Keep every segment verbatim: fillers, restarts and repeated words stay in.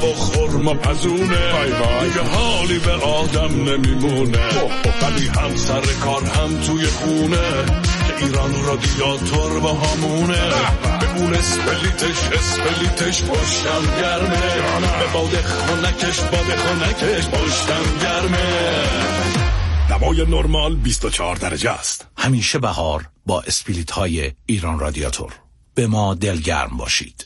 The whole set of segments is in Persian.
و خرما پزونه، دیگه حالی به آدم نمیمونه. ولی هم سر کار هم توی خونه، که ایران رادیاتور با همونه. به اون اسپلیتش اسپلیتش پشتم گرمه، به باد خونکش باد خونکش پشتم گرمه. دمای نرمال بیست و چهار درجه است. همیشه بهار با اسپلیت های ایران رادیاتور. به ما دلگرم باشید.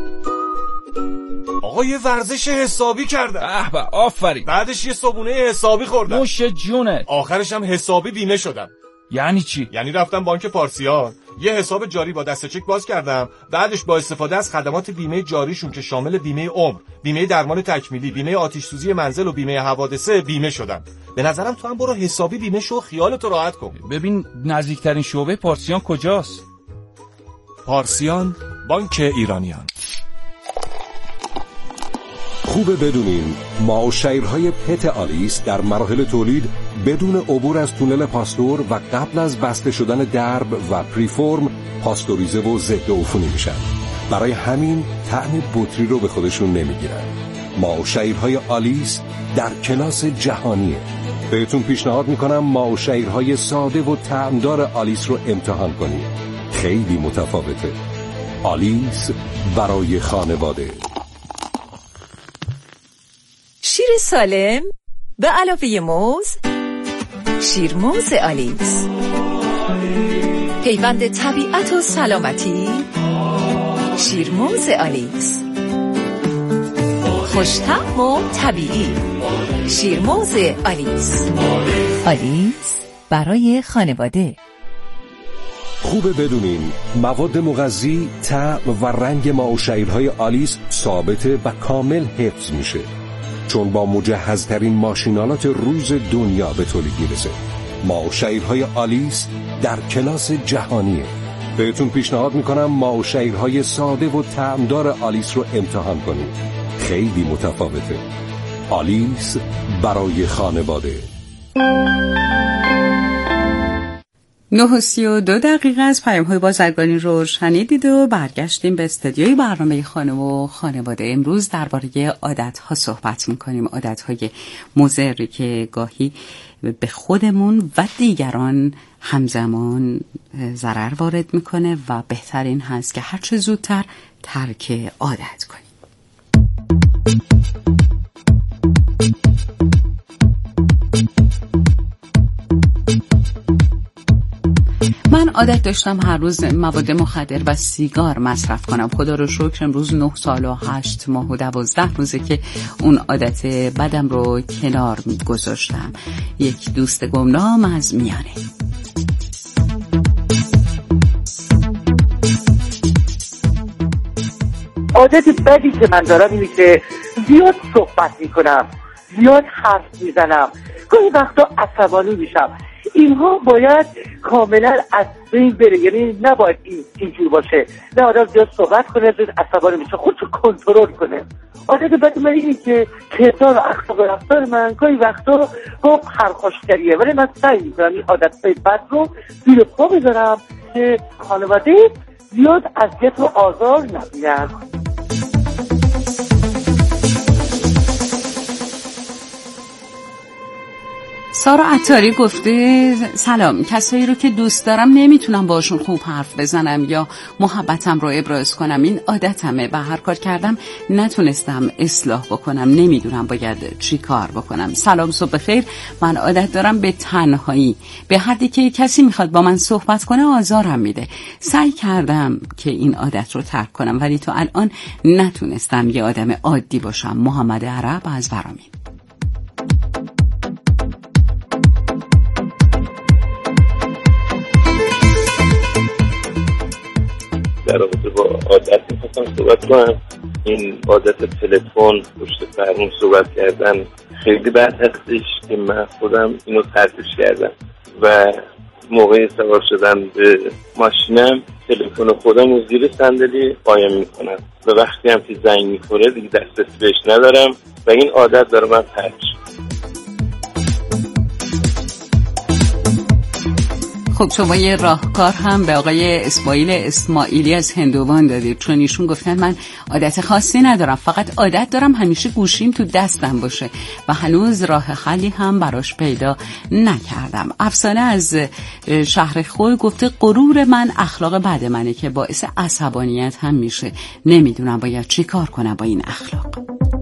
آقا یه ورزش حسابی کردم. به به آفرین. بعدش یه صبونه حسابی خوردم. نوش جونه. آخرش هم حسابی بیمه شدم. یعنی چی؟ یعنی رفتم بانک پارسیان، یه حساب جاری با دسته چک باز کردم، بعدش با استفاده از خدمات بیمه جاریشون که شامل بیمه عمر، بیمه درمان تکمیلی، بیمه آتش سوزی منزل و بیمه حوادثه بیمه شدم. به نظرم تو هم برو حسابی بیمه شو، خیالتو راحت کن. ببین نزدیکترین شعبه پارسیان کجاست؟ پارسیان، بانک ایرانیان. خوبه بدونین معاشرهای پت آلیس در مراحل تولید بدون عبور از تونل پاستور و قبل از بسته شدن درب و پریفورم پاستوریزه و ضد عفونی میشن. برای همین طعم بطری رو به خودشون نمیگیرن. معاشرهای آلیس در کلاس جهانیه. بهتون پیشنهاد میکنم معاشرهای ساده و طعمدار آلیس رو امتحان کنید. خیلی متفاوته. آلیس برای خانواده. شیر سالم به علاوه موز، شیرموز آلیس، پیوند طبیعت و سلامتی. شیرموز آلیس، خوش‌طعم و طبیعی. شیرموز آلیس، آلیس برای خانواده. خوبه بدونین مواد مغذی، طعم و رنگ معاشرهای آلیس ثابته و کامل حفظ میشه، چون با مجهزترین ماشینالات روز دنیا به تولید میرسه. معاشرهای آلیس در کلاس جهانیه. بهتون پیشنهاد میکنم معاشرهای ساده و طعمدار آلیس رو امتحان کنید. خیلی متفاوته. آلیس برای خانواده. نه و سی و دو دقیقه از پیام‌های بازرگانی رو شنیدید و برگشتیم به استودیوی برنامه خانه و خانواده. امروز درباره عادت‌ها صحبت می‌کنیم، عادت‌های مضری که گاهی به خودمون و دیگران همزمان ضرر وارد می‌کنه و بهترین هست که هر چه زودتر ترک عادت کنیم. من عادت داشتم هر روز مواد مخدر و سیگار مصرف کنم. خدا رو شکر امروز نه سال و هشت ماه و دوازده روزه که اون عادت بدم رو کنار گذاشتم. یک دوست گمنام از میانه. عادت بدی که من دارم اینه که زیاد صحبت میکنم، زیاد حرف میزنم، گاهی وقتا عصبانی میشم. اینها باید کاملا از بین بره، یعنی نباید این اینجور باشه. نه آدم زیاد صحبت کنه، زیاد عصبانی میشه، خودشو کنترل کنه. عادت بد من اینه که کردار و اخلاق و رفتار من گاهی وقتا با پرخاشگریه، ولی من سعی میکنم این عادتهای بد رو زیر پا بذارم که خانواده زیاد اذیت و آزار نبینن. سارا عطاری گفته سلام، کسایی رو که دوست دارم نمیتونم باشون خوب حرف بزنم یا محبتم رو ابراز کنم. این عادتمه و هر کار کردم نتونستم اصلاح بکنم، نمیدونم باید چی کار بکنم. سلام، صبح بخیر. من عادت دارم به تنهایی، به حدی که کسی میخواد با من صحبت کنه آزارم میده. سعی کردم که این عادت رو ترک کنم ولی تو الان نتونستم یه آدم عادی باشم. محمد عرب از ورامین. در رابطه با عادت میخواستم صحبت کنم. این عادت تلفن پشت فرمون صحبت کردن خیلی بد هستش که من خودم اینو ترکش کردم و موقع سوار شدن به ماشینم تلفن خودم رو زیر صندلی قایم میکنم و وقتی هم که زنگ میخوره دیگه دسترسی بهش ندارم و این عادت داره من ترک. خب خب شما یه راهکار هم به آقای اسماعیل اسماعیلی از هندوان دادید، چون ایشون گفتن من عادت خاصی ندارم، فقط عادت دارم همیشه گوشیم تو دستم باشه و هنوز راه حلی هم براش پیدا نکردم. افسانه از شهر خوی گفته غرور من اخلاق بد منه که باعث عصبانیت هم میشه، نمیدونم باید چی کار کنم با این اخلاق.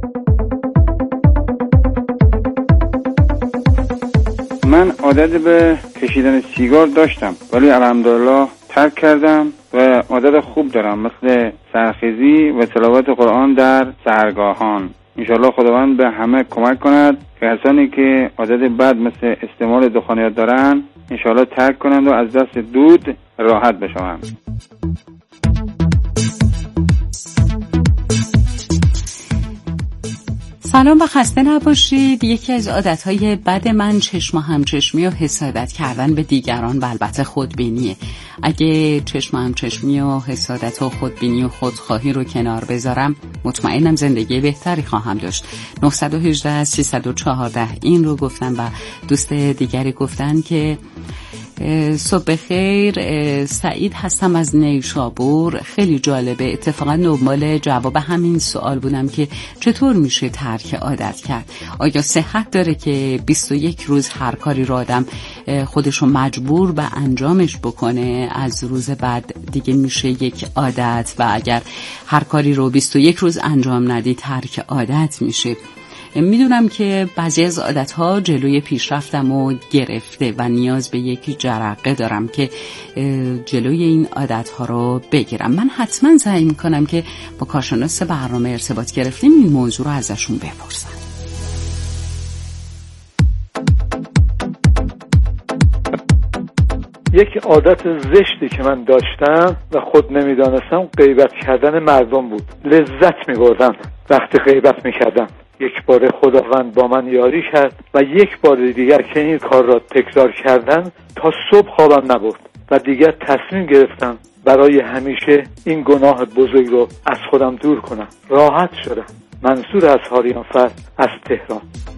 من عادت به کشیدن سیگار داشتم ولی الحمدلله ترک کردم و عادت خوب دارم، مثل سرخیزی و تلاوت قرآن در سحرگاهان. انشالله خداوند به همه کمک کند که کسانی که عادت بد مثل استعمال دخانیات دارن انشالله ترک کنند و از دست دود راحت بشوند. سلام و خسته نباشید. یکی از عادتهای بد من چشم و همچشمی و حسادت کردن به دیگران و البته خودبینیه. اگه چشم و همچشمی و حسادت و خودبینی و خودخواهی رو کنار بذارم مطمئنم زندگی بهتری خواهم داشت. نه یک هشت سه یک چهار این رو گفتن و دوست دیگری گفتن که صبح خیر، سعید هستم از نیشابور. خیلی جالبه، اتفاقا دنبال جواب همین سوال بودم که چطور میشه ترک عادت کرد. آیا صحت داره که بیست و یک روز هر کاری رو آدم خودشو مجبور به انجامش بکنه، از روز بعد دیگه میشه یک عادت و اگر هر کاری رو بیست و یک روز انجام ندی ترک عادت میشه؟ میدونم که بعضی از عادتها جلوی پیشرفتم و گرفته و نیاز به یک جرقه دارم که جلوی این عادتها رو بگیرم. من حتما سعی میکنم که با کارشناس برنامه ارتباط گرفتیم این موضوع رو ازشون بپرسم. یک عادت زشتی که من داشتم و خود نمیدانستم غیبت کردن مردم بود. لذت میبردم وقتی غیبت میکردم. یک بار خداوند با من یاری کرد و یک بار دیگر که این کار را تکرار کردن تا صبح خوابم نبرد و دیگر تصمیم گرفتم برای همیشه این گناه بزرگ رو از خودم دور کنم. راحت شدم. منصور اظهریانفر از تهران.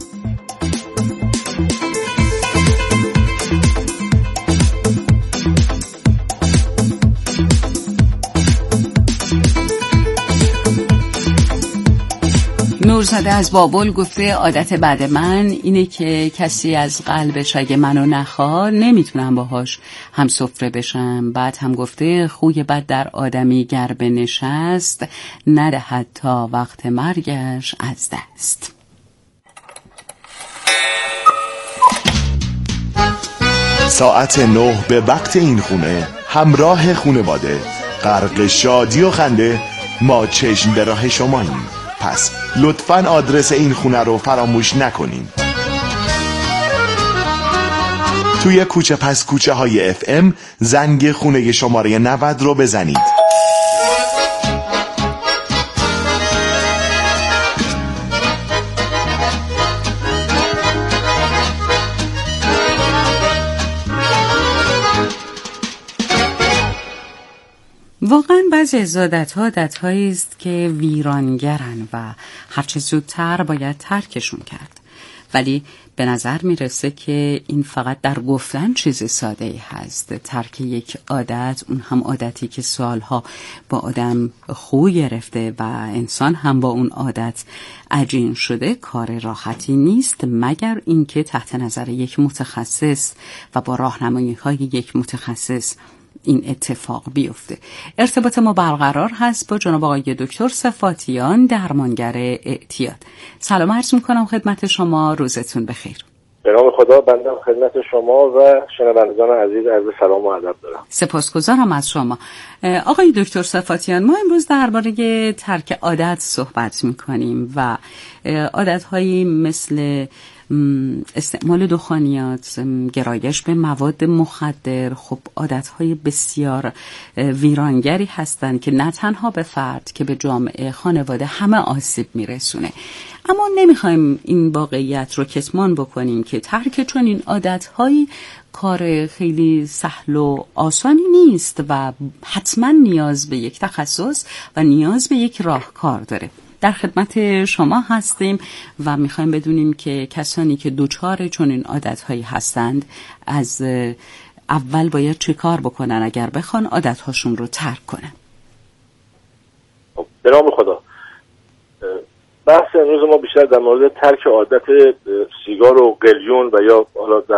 نورزاده از بابل گفته عادت بد من اینه که کسی از قلبش اگه منو نخواد نمیتونم باهاش هم سفره بشم. بعد هم گفته خوی بد در آدمی گر بنشست ندهد تا وقت مرگش از دست. ساعت نه به وقت این خونه همراه خانواده غرق شادی و خنده ما چشم به راه شماییم. پس لطفاً آدرس این خونه رو فراموش نکنین. توی کوچه پس کوچه های اف ام زنگ خونه شماره نود رو بزنید. واقعا بعضی از عادت‌ها عادت‌هایی است که ویرانگرن و هرچه زودتر باید ترکشون کرد. ولی به نظر میرسه که این فقط در گفتن چیز ساده‌ای هست. ترک یک عادت، اون هم عادتی که سالها با آدم خو گرفته و انسان هم با اون عادت عجین شده، کار راحتی نیست مگر اینکه تحت نظر یک متخصص و با راهنمایی‌های یک متخصص این اتفاق بیفته. ارتباط ما برقرار هست با جناب آقای دکتر صفاتیان، درمانگر اعتیاد. سلام عرض میکنم خدمت شما، روزتون بخیر. به نام خدا، بنده خدمت شما و شنوندگان عزیز عرض سلام و ادب دارم. سپاسگزارم از شما. آقای دکتر صفاتیان، ما امروز درباره ترک عادت صحبت میکنیم و عادت‌هایی مثل استعمال دخانیات، گرایش به مواد مخدر، خب عادت‌های بسیار ویرانگری هستند که نه تنها به فرد که به جامعه، خانواده همه آسیب میرسونه. اما نمیخوایم این واقعیت رو کتمان بکنیم که ترک چنین عادت‌هایی کار خیلی سهل و آسانی نیست و حتما نیاز به یک تخصص و نیاز به یک راهکار داره. در خدمت شما هستیم و میخوایم بدونیم که کسانی که دوچار چنین عادت‌هایی هستند از اول باید چه کار بکنن اگر بخوان عادتهاشون رو ترک کنن؟ به نام خدا. بحث امروز ما بیشتر در مورد ترک عادت سیگار و قلیون و یا حالا در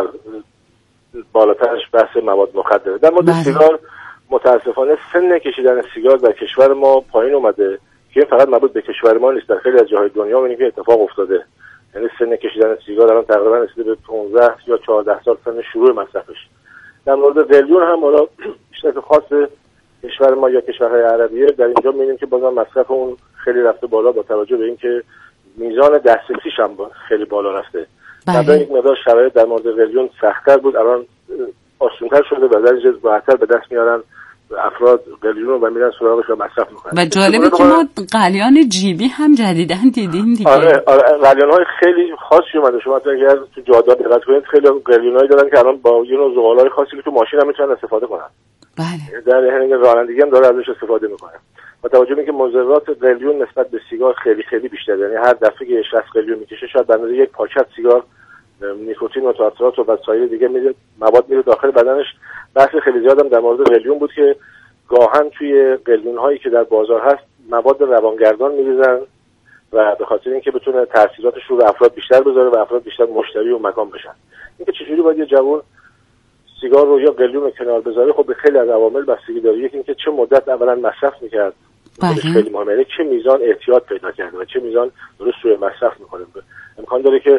بالاترش بحث مواد مخدره. در مورد سیگار متاسفانه سن کشیدن سیگار در کشور ما پایین اومده که فقط مربوط به کشور ما نیست، در خیلی از جاهای دنیا می‌بینیم که اتفاق افتاده. یعنی سن کشیدن سیگار الان تقریبا رسیده به پانزده یا چهارده سال سن شروع مصرفش. در مورد قلیون هم حالا بیشتر خاص کشور ما یا کشورهای عربیه در اینجا می‌بینیم که بازم مصرف اون خیلی رفته بالا با توجه به اینکه میزان دسترسیش هم خیلی بالا رفته. قبلا یک مقدار شرایط در مورد قلیون سخت‌تر بود، الان آسان‌تر شده و در جز راحت‌تر به دست میارن افراد قلیون رو و میرن سراغش و مصرف میکنن. و جالبه که ما قلیان جیبی هم جدیدن دیدیم دیگه. آره آره قلیان‌های خیلی خاصی اومده. شما اگر تو جاده دقت کنید خیلی قلیونایی دارن که الان با یه نوع زغال‌های خاصی که تو ماشین هم میتونن استفاده کنن. بله. در حین رانندگی هم داره ازش استفاده میکنه. با توجه به اینکه مضرات قلیون نسبت به سیگار خیلی خیلی بیشتره، یعنی هر دفعه که شخص قلیون میکشه شاید به اندازه یک پاکت سیگار نیکوتین و تارترات و وسایل دیگه میره مواد میره داخل بدنش. بحث خیلی زیادم در مورد قلیون بود که گاهن توی قلیون هایی که در بازار هست مواد روانگردان میریزن و به خاطر اینکه بتونه تاثیراتش رو به افراد بیشتر بذاره و افراد بیشتر مشتری و مکان بشن. اینکه چجوری باید یه جوان سیگار رو یا قلیون رو کنار بذاره خب به خیلی از عوامل بستگی داره. یکی اینکه چه مدت اولا مصرف میکرد، خیلی مهمه، یعنی چه میزان احتیاط پیدا کرده و چه میزان درست روی مصرف میکنه. امکان داره که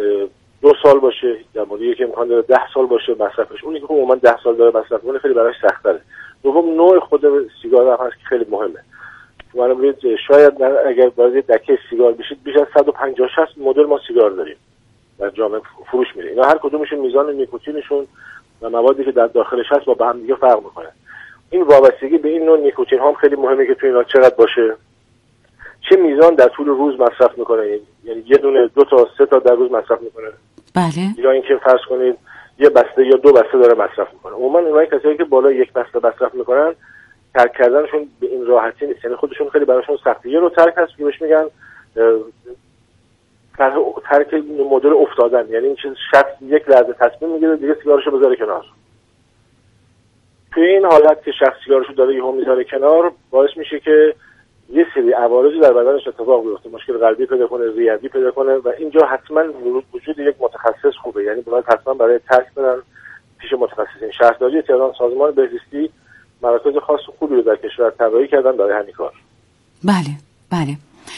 دو سال باشه یا مدتی که امکان داره ده سال باشه مصرفش. اونی که عموما ده سال داره مصرف میکنه خیلی براش سخت‌تره. دوم نوع خود سیگار هم هست که خیلی مهمه. شما ببینید شاید اگر وارد دکه سیگار بشید بیش از صد و پنجاه شصت مدل ما سیگار داریم در جامعه فروش میره. اینا هر کدومشون میزان نیکوتینشون و موادی که در داخلش هست با هم دیگه فرق میکنه. این وابستگی به این نوع نیکوتین هم خیلی مهمه که تو اینا چقدر باشه، چه میزان در طول روز مصرف میکنه، یعنی یه دونه دو تا سه تا در روز مصرف میکنه. بله. یا اینکه فرض کنید یه بسته یا دو بسته داره مصرف میکنه. عموما اونایی کسایی که بالا یک بسته مصرف میکنن ترک کردنشون به این راحتی نیست، یعنی خودشون خیلی براشون سخته. یه رو ترک هست که بهش میگن ترک مدل افتادن، یعنی این چیز شخص یک لحظه تصمیم میگیره دیگه سیگارشو بذاره کنار. توی این حالت که شخص سیگارشو داره یهو میذاره کنار باعث میشه که یه سری عوارضی در بدنش اتفاق بیفته، مشکل قلبی پیدا کنه، ریوی پیدا کنه و اینجا حتما وجود یک متخصص خوبه. یعنی باید حتما برای ترک برن پیش متخصصین. شهرداری تهران، سازمان بهزیستی مراکز خاص خوبی رو در کشور طراحی کردن برای همین کار. بله بله.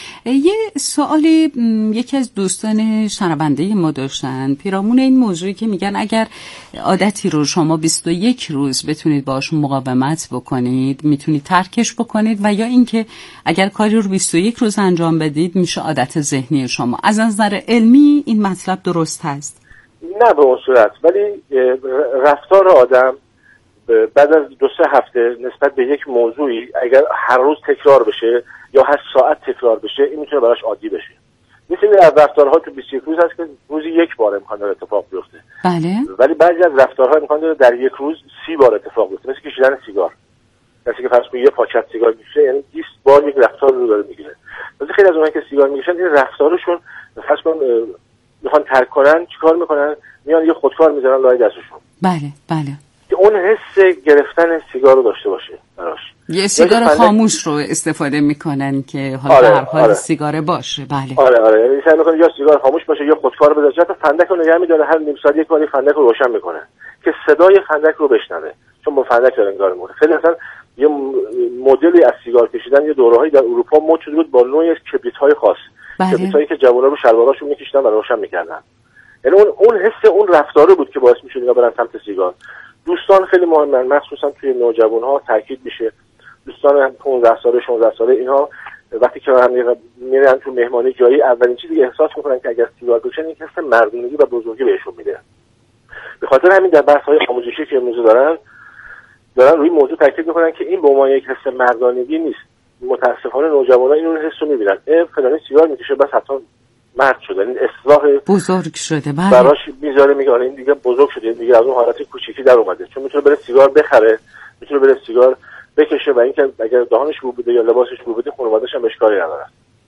یه سوالی یکی از دوستان شنونده ما داشتن پیرامون این موضوعی که میگن اگر عادتی رو شما بیست و یک روز بتونید باشون مقاومت بکنید میتونید ترکش بکنید، و یا اینکه اگر کاری رو بیست و یک روز انجام بدید میشه عادت ذهنی شما. از نظر علمی این مطلب درست هست؟ نه به اون صورت، ولی رفتار آدم بعد از دو سه هفته نسبت به یک موضوعی اگر هر روز تکرار بشه یا هر ساعت تکرار بشه این میتونه براش عادی بشه. مثل از رفتارها تو بیست و یک روز هست که روزی یک بار امکان داره اتفاق بیفته. بله. ولی بعضی از رفتارها امکان داره در یک روز سی بار اتفاق بیفته. مثل کشیدن سیگار. کسی که فرض کنید یه پاکت سیگار میکشه یعنی بیست بار یک رفتار رو داره میگیره. ولی خیلی از اونایی که سیگار میکشن این رفتارشون فرض کن میخوان ترک کنن چیکار میکنن؟ میان یه خودکار میذارن لای دستشون. بله بله. که اون حس گرفتن سیگار رو داشته باشه براش. یه سیگار خاموش رو استفاده میکنن که حالا آره، در حال آره. سیگاره باشه. بله. آره آره یعنی سعی میکنه یا سیگار خاموش باشه یا خودکار بذاره، حتی فندک رو نگه میداره هر نیم ساعت یک بار فندک رو روشن میکنه که صدای فندک رو بشنوه، چون با فندک داره انگار میمونه. خیلی اصلا یه مدلی از سیگار کشیدن یه دوره‌ای در اروپا مد شده بود با نوعی از کبریت‌های خاص. بله. کبریت‌هایی که جوونا رو شلواراشون میکشیدن و روشن میکردن. یعنی اون اون حس اون رفتاره بود که باعث میشد اینا برن سمت سیگار. دوستان خیلی مهمن، مخصوصا توی نوجوان‌ها تاکید میشه. دوستان پانزده ساله شانزده ساله اینها وقتی که هم میرن تو مهمانی جایی اولین چیزی که احساس میکنن که اگر سیگار بکشن این حس مردونگی و بزرگی بهشون میده. به خاطر همین در بحث‌های آموزشی که امروز دارن دارن روی موضوع تاکید میکنن که این به عنوان یک حس مردانگی نیست. متاسفانه نوجوانان این حس رو میبینن، اه فلانی سیگار میکشه بس حتما مرد شده، این اصلاح بزرگ شده. بله. براش میذاره میگه این دیگه بزرگ شده، دیگه از اون حالت کوچیکی در اومده، چون میتونه بره سیگار بخره، میتونه بره سیگار بکشه و اینکه اگر دهانش بو بوده یا لباسش بو بوده خانواده‌اش هم اشکالی نداره.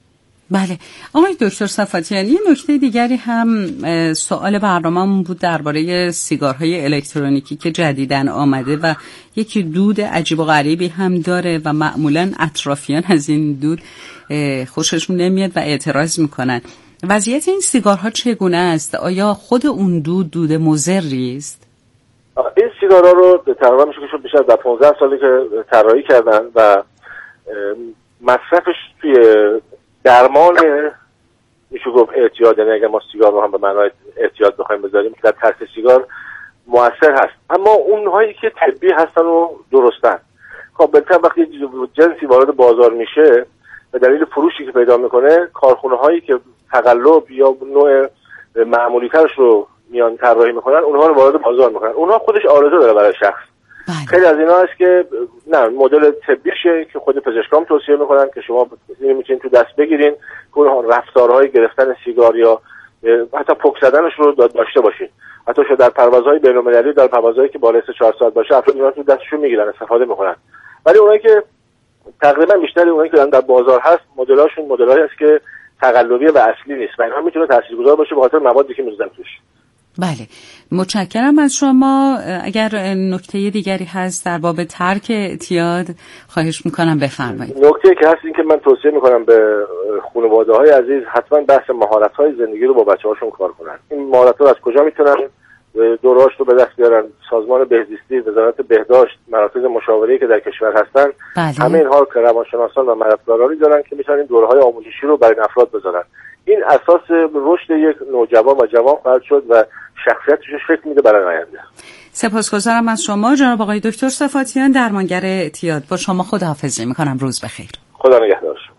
بله آقای دکتر صفاتیان، یه نکته دیگری هم سوال برنامه‌مون بود درباره سیگارهای الکترونیکی که جدیداً آمده و یکی دود عجیب و غریبی هم داره و معمولاً اطرافیان از این دود خوششون نمیاد و اعتراض میکنن. وضعیت این سیگارها چگونه است؟ آیا خود اون دود دود مضری است؟ این سیگارها رو تقریبا میشه که بیشتر از پانزده سالی که طراحی کردن و مصرفش توی درمان میشه گفت اعتیاد، یعنی اگر ما سیگار رو هم به معنای اعتیاد بخوایم بذاریم که در ترک سیگار مؤثر هست، اما اونهایی که طبی هستن و درستن. خب بلکه وقتی جنسی وارد بازار میشه به دلیل فروشی که پیدا میکنه، کارخونه هایی که تقلب یا نوع معمولی ترش رو میان طراحی میکنن اونها رو وارد بازار میکنن. اونها خودش آرزو داره برای شخص. بله. خیلی از اینا هست که نه مدل طبیشه که خود پزشکان توصیه میکنن که شما میتونید تو دست بگیرین که اون رفتارهای گرفتن سیگار یا حتی پک زدنش رو داشته باشین. حتی شاید در پروازهای بین‌المللی، در پروازهایی که بالای چهار ساعت باشه افراد اینا تو دستشون میگیرن استفاده میکنن. ولی اونایی که تقریبا بیشتر اونایی که در بازار هست مدلاشون مدلایی است که تقلبی و اصلی نیست و اینها میتونه تاثیرگذار باشه به خاطر موادی که میذارن توش. بله متشکرم از شما. اگر نکته دیگری هست در باب ترک اعتیاد خواهش میکنم بفرمایید. نکته که هست این که من توصیه میکنم به خانواده‌های عزیز حتما بحث مهارت‌های زندگی رو با بچه‌هاشون کار کنن. این مهارت‌ها از کجا میتونن دوره‌اش رو به دست بیارن؟ سازمان بهزیستی، وزارت بهداشت، مراکز مشاوره‌ای که در کشور هستن، بله. همه اینها که روانشناسان و مددکارانی دارن که میتونن دوره‌های آموزشی رو برای افراد بذارن. این اساس رشد یک نوجوان و جوان خواهد شد و شخصیتش رو شکل میده برای آینده. سپاسگزارم از شما جناب آقای دکتر صفاتیان، درمانگر اعتیاد. با شما خداحافظی میکنم. روز بخیر. خدا نگهدار شما.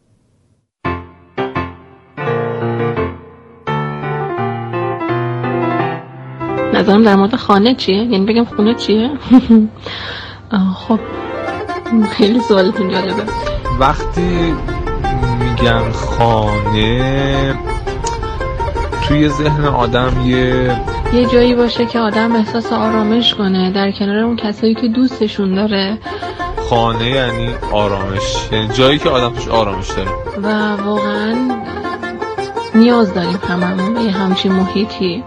نظرم در مورد خانه چیه؟ یعنی بگم خونه چیه؟ خب خیلی سوالتون جالبه. وقتی میگن خانه توی ذهن آدم یه یه جایی باشه که آدم احساس آرامش کنه در کنار اون کسایی که دوستشون داره. خانه یعنی آرامش، یعنی جایی که آدم توش آرامش داره و واقعا نیاز داریم هممون به یه همچین محیطی.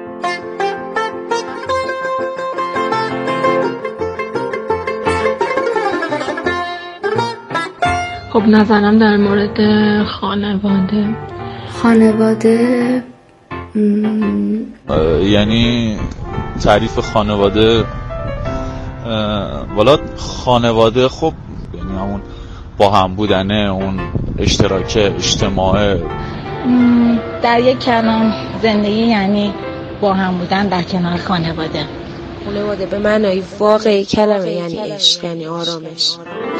خب نظرم در مورد خانواده خانواده یعنی تعریف خانواده، والا خانواده خب یعنی همون با هم بودنه، اون اشتراک اجتماع. در یک کلام زندگی یعنی با هم بودن در کنار خانواده. خانواده به معنای واقعی کلمه یعنی عشق، یعنی آرامش.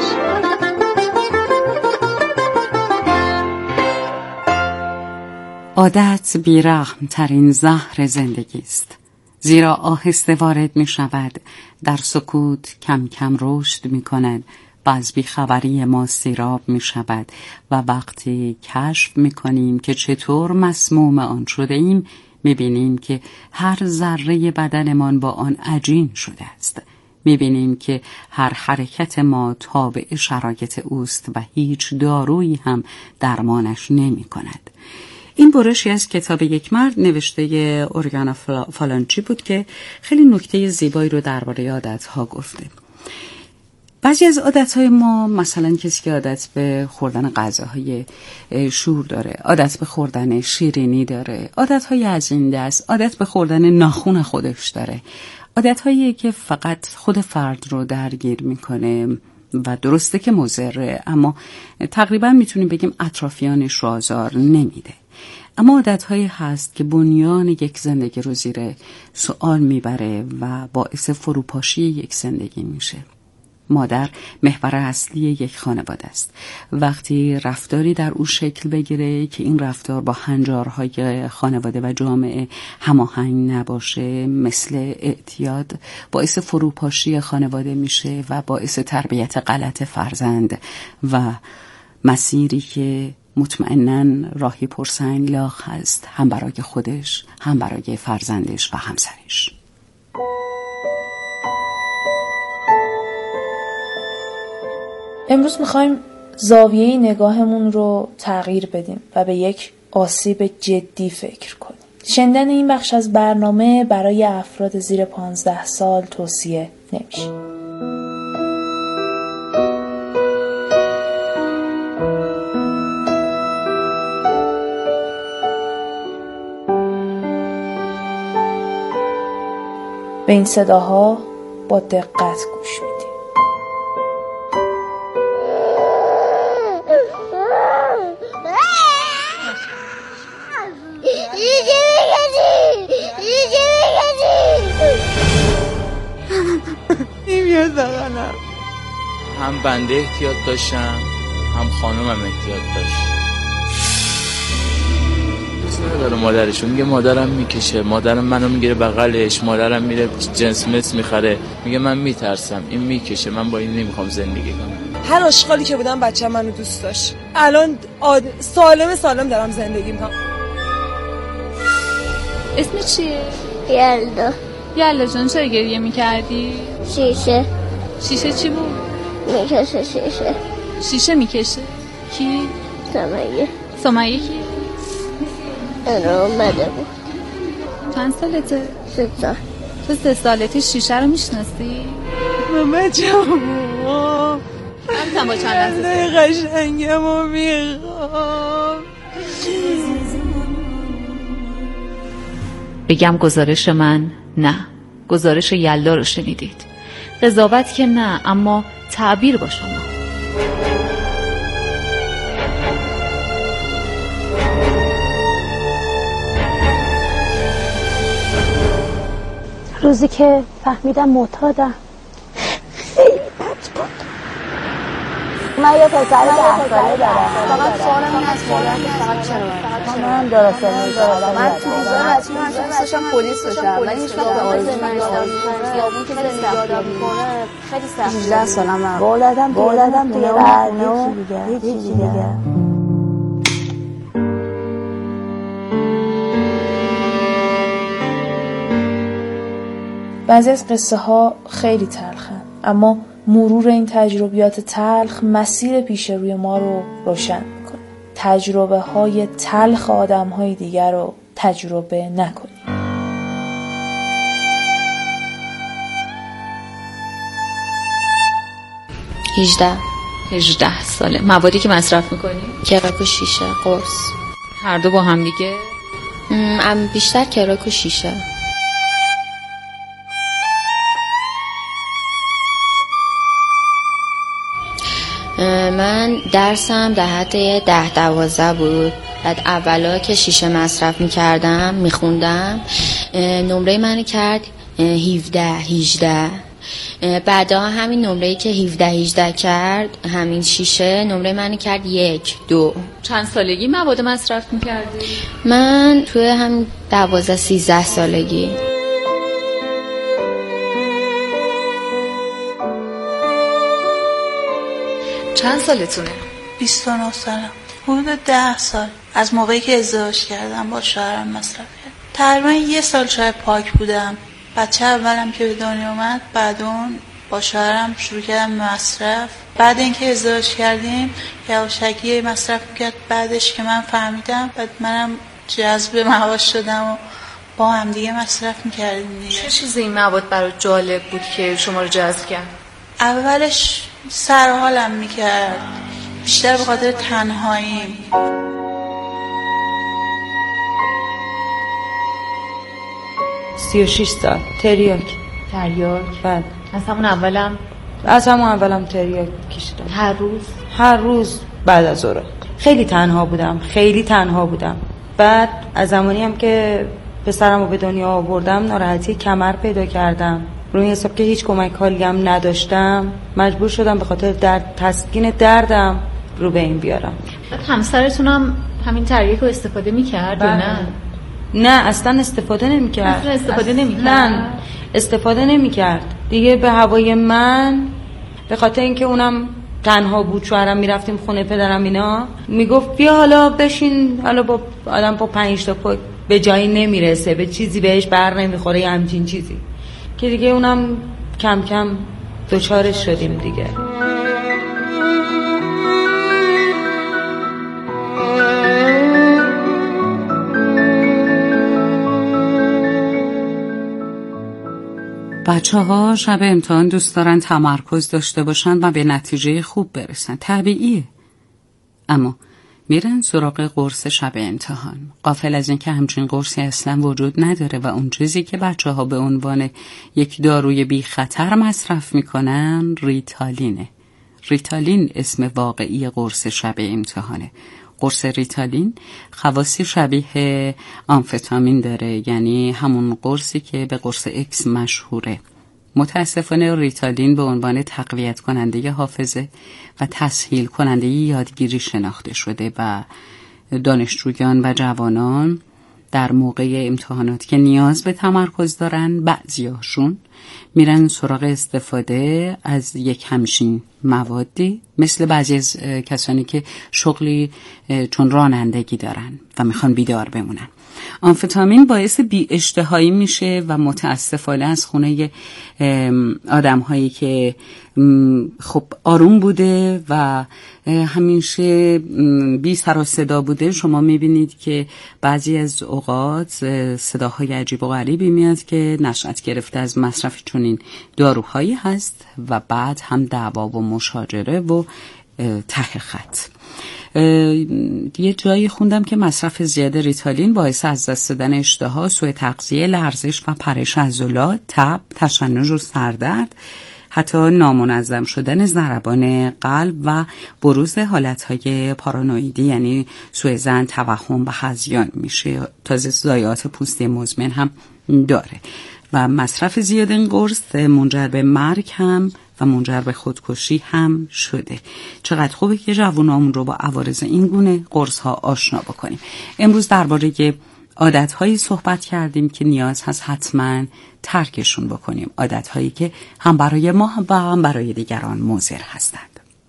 عادت بیرحم ترین زهر زندگی است، زیرا آهسته وارد می شود، در سکوت کم کم رشد می کند و از بیخبری ما سیراب می شود و وقتی کشف می کنیم که چطور مسموم آن شده ایم می بینیم که هر ذره بدنمان با آن عجین شده است. می بینیم که هر حرکت ما تابع شرایط اوست و هیچ دارویی هم درمانش نمی کند. این برشی از کتاب یک مرد نوشته اورگانا فالانچی بود که خیلی نکته زیبایی رو درباره عادت‌ها گفته. بعضی از عادت‌های ما، مثلا کسی که عادت به خوردن غذاهای شور داره، عادت به خوردن شیرینی داره، عادت‌های از این دست، عادت به خوردن ناخن خودش داره، عادت‌هایی که فقط خود فرد رو درگیر می‌کنه و درسته که مضره، اما تقریبا میتونیم بگیم اطرافیانش رو آزار نمیده. اما عادت‌هایی هست که بنیان یک زندگی رو زیر سوال میبره و باعث فروپاشی یک زندگی میشه. مادر محور اصلی یک خانواده است. وقتی رفتاری در او شکل بگیره که این رفتار با هنجارهای خانواده و جامعه هماهنگ نباشه، مثل اعتیاد، باعث فروپاشی خانواده میشه و باعث تربیت غلط فرزند و مسیری که مطمئناً راهی پرسنگلاخ هست، هم برای خودش، هم برای فرزندش و همسرش. امروز میخوایم زاویه نگاهمون رو تغییر بدیم و به یک آسیب جدی فکر کنیم. شنیدن این بخش از برنامه برای افراد زیر پانزده سال توصیه نمیشه. به این صداها با دقت گوش میدیم. نمیاد بغلم. هم بنده احتیاط داشتم هم خانومم احتیاط داشت. داره مادرشون میگه مادرم میکشه، مادرم منو میگیره بغلش، مادرم میره جنس مس میخره، میگه من میترسم این میکشه، من با این نمیخوام زندگی کنم. هر آشغالی که بودم بچه منو دوست داشت. الان آد... سالم سالم دارم زندگی میکنم. اسم چیه؟ یلدا. یلدا جان چرا گریه میکردی؟ شیشه. شیشه چی بود؟ میکشه شیشه. شیشه میکشه؟ کی؟ سمیه. سمیه کی؟ اینا اومده بود. چند سالته؟ سه سال. تو سه سالته شیشه رو میشناسی؟ ماما جان من با چند لحظه قشنگم و میخوام. بگم گزارش من؟ نه، گزارش یلدا رو شنیدید. قضاوت که نه، اما تعبیر با شما. روزی که فهمیدم معتادم خیلی بد بود. من یه پسر ده ساله دارم. فقط سوالم این از مادرم که فقط چرا من درسته می‌ذارم. من تو روزای بچگی من داشتم پلیس بشم ولی هیچ وقت به آرزو نرسیدم. خیابون که زندگی یاد می‌کنه خیلی سخته. هجده سالمه. بولدم بولدم توی خونه دیگه. هیچ دیگه. بعضی از قصه ها خیلی تلخن، اما مرور این تجربیات تلخ مسیر پیش روی ما رو روشن میکنه. تجربه های تلخ آدم های دیگر رو تجربه نکنیم. هجده هجده ساله. موادی که مصرف میکنی؟ کراک و شیشه، قرص. هر دو با هم دیگه؟ ام بیشتر کراک و شیشه. من درسم در حد ده دوازده بود. بعد اولا که شیشه مصرف میکردم میخوندم نمره منو کرد هفده هجده. بعدا همین نمره‌ای که هفده هجده کرد همین شیشه نمره منو کرد یک دو. چند سالگی مواد مصرف میکردی؟ من توی همین دوازده سیزده سالگی. چند سالتونه؟ بیست و نه سالم. حدود ده سال از موقعی که ازدواج کردم با شوهرم مصرف کردم. تقریبا یه سال شاید پاک بودم. بچه اولم که به دنیا اومد بعد اون با شوهرم شروع کردم مصرف. بعد اینکه ازدواج کردیم یواشکی مصرف میکرد. بعدش که من فهمیدم بعد منم جذب مواد شدم و با هم دیگه مصرف میکردیم دیگه. چه چیزی این مواد برای جالب بود که شما رو جذب کرد؟ اولش سرحالم میکرد، بیشتر به خاطر تنهاییم. سی و شش سال. تریاک. تریاک؟ بله. از همون اولم؟ از همون اولم تریاک کشیدم. هر روز؟ هر روز بعد از ظهر. خیلی تنها بودم، خیلی تنها بودم. بعد از زمانی هم که پسرم رو به دنیا آوردم ناراحتی کمر پیدا کردم. روی حساب که هیچ کمک حالی هم نداشتم مجبور شدم به خاطر درد تسکین دردم رو به این بیارم. همسرتونم همین تریاک رو استفاده میکرد؟ نه نه اصلا استفاده نمیکرد. اصلا استفاده نمیکرد. نه استفاده نمیکرد دیگه. به هوای من به خاطر اینکه اونم تنها بود، شوهرم میرفتیم خونه پدرم اینا، میگفت بیا حالا بشین، حالا با آدم با پنج تا پا به جایی نمیرسه، به چیزی بهش بر نمیخوره یا همچین چیزی، که دیگه اونم کم کم دوچارش شدیم دیگه. بچه ها شب امتحان دوست دارن تمرکز داشته باشن و به نتیجه خوب برسن. طبیعیه. اما میرن سراغ قرص شب امتحان، غافل از این که همچین قرصی اصلا وجود نداره و اون چیزی که بچه ها به عنوان یک داروی بی خطر مصرف میکنن ریتالینه. ریتالین اسم واقعی قرص شب امتحانه. قرص ریتالین خواصی شبیه آمفتامین داره، یعنی همون قرصی که به قرص اکس مشهوره. متاسفانه ریتالین به عنوان تقویت کننده حافظه و تسهیل کننده یادگیری شناخته شده و دانشجویان و جوانان در موقع امتحانات که نیاز به تمرکز دارن، بعضیاشون میرن سراغ استفاده از یک همچین موادی، مثل بعضی از کسانی که شغلی چون رانندگی دارن و میخوان بیدار بمونن. آمفتامین باعث بی اشتهایی میشه و متاسفانه از خونه آدم هایی که خب آروم بوده و همیشه بی سر و صدا بوده، شما میبینید که بعضی از اوقات صداهای عجیب و غریبی میاد که نشأت گرفته از مصرف چنین داروهایی هست و بعد هم دعوا و مشاجره و ته خط. یه جایی خوندم که مصرف زیاد ریتالین باعث از دست دادن اشتها، سوء تغذیه، لرزش و پرش عضلات، تب، تشنج و سردرد، حتی نامنظم شدن ضربان قلب و بروز حالتهای پارانویدی یعنی سوء ظن، توهم و هذیان میشه. تازه ضایعات پوستی مزمن هم داره و مصرف زیاد این قرص منجر به مرگ هم و منجر به خودکشی هم شده. چقدر خوبه که جوانامون رو با عوارض این گونه قرص ها آشنا بکنیم. امروز درباره عادت‌هایی صحبت کردیم که نیاز هست حتما ترکشون بکنیم، عادت‌هایی که هم برای ما و هم برای دیگران مضر هستند.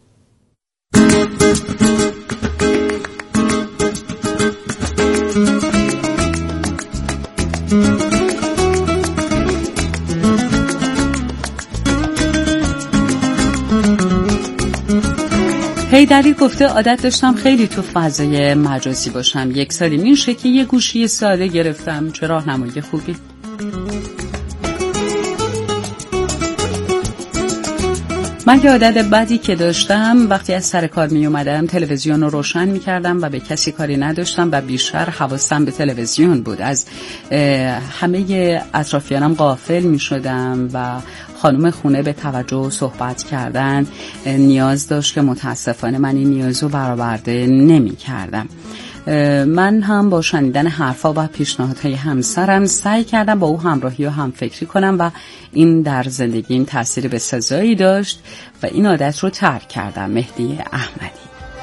هیدری گفته عادت داشتم خیلی تو فضای مجازی باشم. یک سالی میشه که یه گوشی ساده گرفتم. چه راهنمایی خوبی. من که عادت بدی که داشتم وقتی از سر کار می اومدم تلویزیون رو روشن می کردم و به کسی کاری نداشتم و بیشتر حواسم به تلویزیون بود. از همه اطرافیانم غافل می شدم و خانم خونه به توجه و صحبت کردن نیاز داشت که متاسفانه من این نیاز رو برآورده نمی کردم. من هم با شنیدن حرفا و پیشنهادهای همسرم سعی کردم با او همراهی و همفکری کنم و این در زندگیم تأثیر بسزایی داشت و این عادت رو ترک کردم. مهدی احمدی.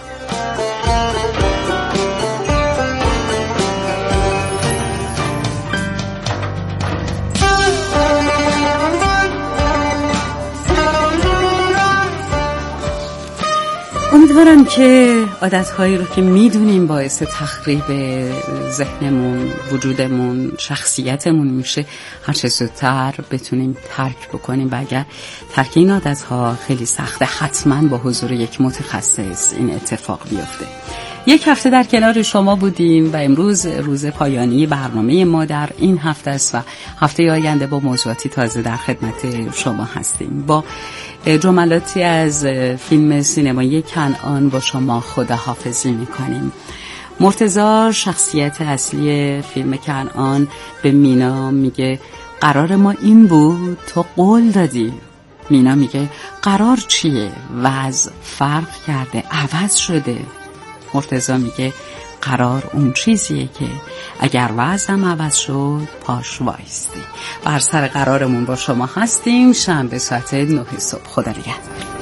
امیدوارم که عادتهایی رو که میدونیم باعث تخریب ذهنمون، وجودمون، شخصیتمون میشه هرچه زودتر بتونیم ترک بکنیم و اگر ترک این عادتها خیلی سخته حتما با حضور یک متخصص این اتفاق بیفته. یک هفته در کنار شما بودیم و امروز روز پایانی برنامه ما در این هفته است و هفته آینده با موضوعاتی تازه در خدمت شما هستیم. با جملاتی از فیلم سینمایی کنعان با شما خداحافظی میکنیم. مرتضی شخصیت اصلی فیلم کنعان به مینا میگه قرار ما این بود، تو قول دادی. مینا میگه قرار چیه؟ وضع فرق کرده، عوض شده. مرتضی میگه قرار اون چیزیه که اگر وضعم عوض شد پاش وایستی. بر سر قرارمون با شما هستیم شنبه ساعت نه صبح. خدا نگهدار.